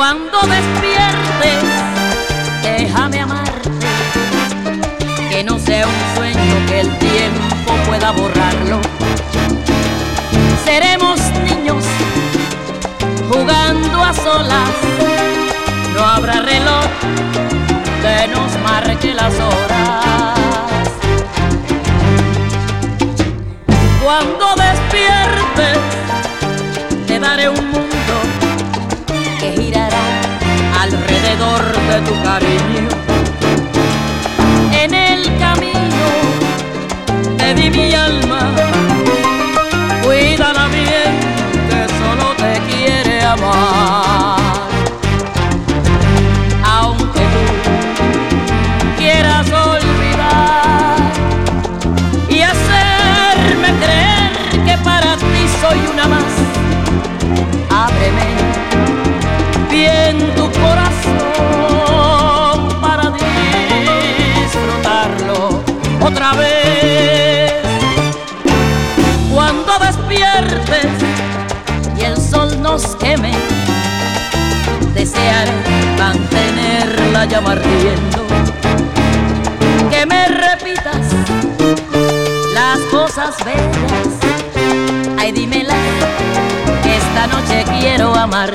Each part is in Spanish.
Cuando despiertes, déjame amarte, que no sea un sueño que el tiempo pueda borrarlo. Seremos niños jugando a solas, no habrá reloj que nos marque las horas. Cuando despiertes, te daré un mundo que girará alrededor de tu cariño. En el camino te di mi alma, cuídala bien, que solo te quiere amar. Aunque tú quieras olvidar y hacerme creer que para ti soy una más, ábreme bien tu corazón para disfrutarlo otra vez. Cuando despiertes y el sol nos queme, desearé mantener la llama ardiendo, que me repitas las cosas bellas. Ay, dímelas, que esta noche quiero amar.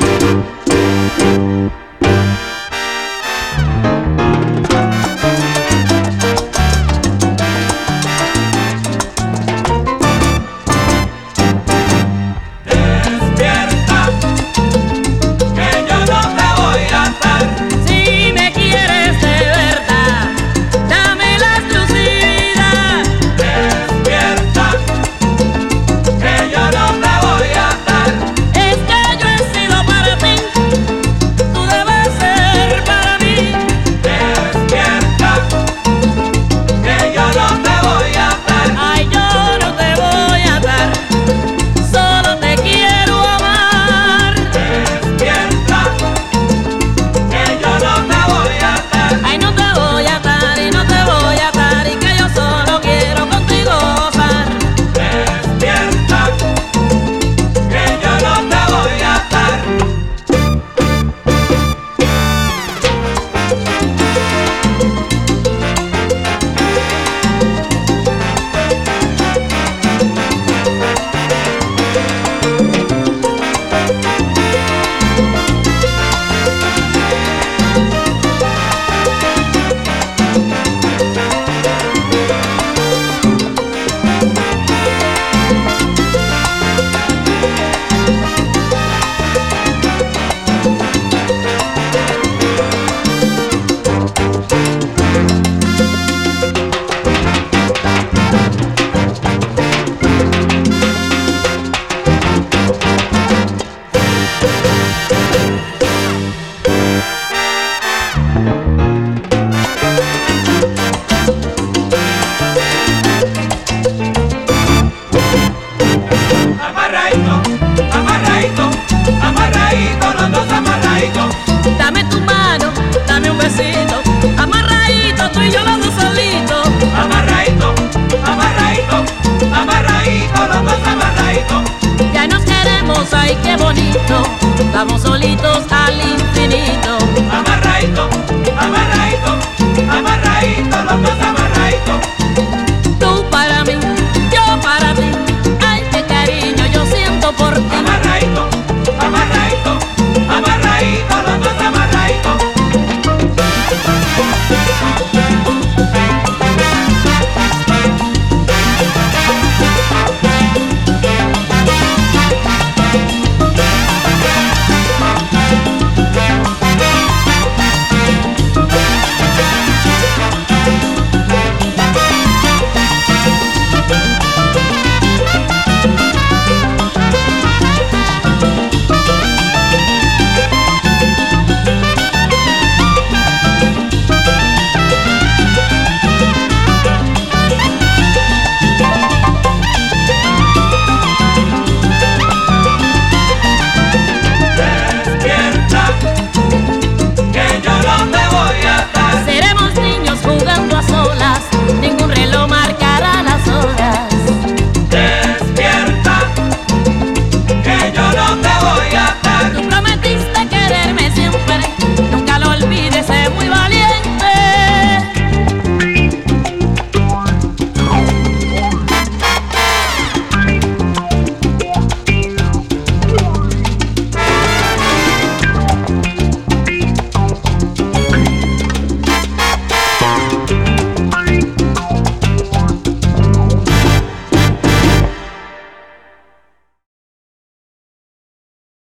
Dame tu mano, dame un besito, amarradito, tú y yo los dos solitos. Amarradito, amarradito, amarradito, los dos amarraditos. Ya nos queremos, ay qué bonito, vamos solitos al